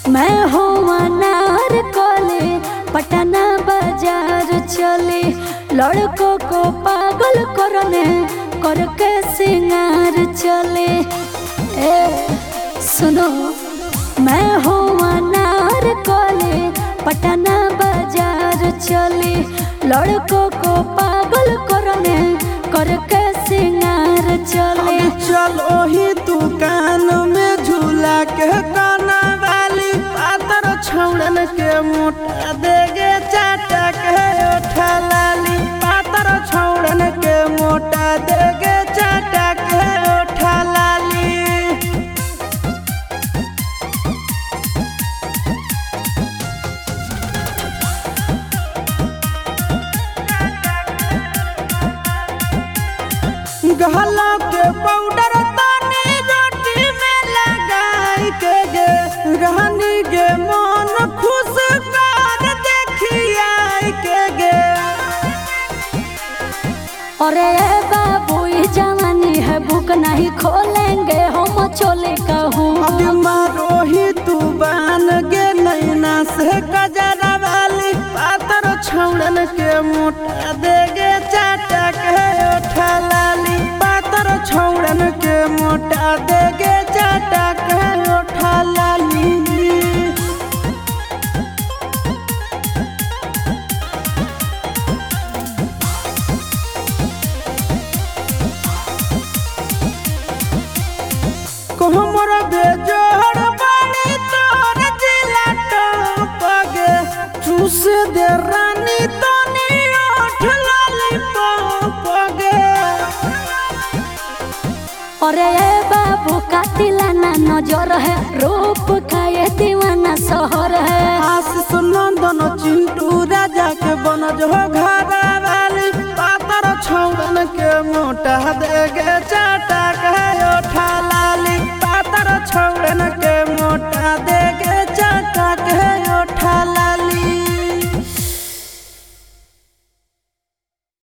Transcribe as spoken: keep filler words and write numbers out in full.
मैं हो अनार कोले पटना बाजार चले लड़कों को पागल करने करके सिंगार चले। ए सुनो मैं हो अनार कोले पटना बाजार चले लड़कों को पागल करने करके सिंगार चले। चलो ही तू कान में झूला के काना वाली पातर छौड़न के मोटा देगे चाटा के ओठा लाली पातर छौड़न के मोटा देगे चाटा के ओठा लाली। गहला के पाउडर तानी रोटी में लगाई के गे रहनी गे मन खुश कर देखिया के गे। अरे बाबू ये जवानी है भूख नहीं खोलेंगे हम चोले कहूँ। अभी मारो ही तू बान गे नैना से कजरा वाली पातर छौड़न के मोटा देगे चाटा के ओठा लाली पातर छौड़न के मोटा देगे चाटा के ओठा लाली। कोमर बेजोड़ बानी तोर जिला टपगे चूस दे रानी तनी ओठ लाली पगे। अरे बाबू कातिला ना नजर है रूप का ये दीवाना शहर है। आशीष नंदन चिंटू राजा के बन जो घर वाली पातर छौड़न के मोटा देगे चाटा के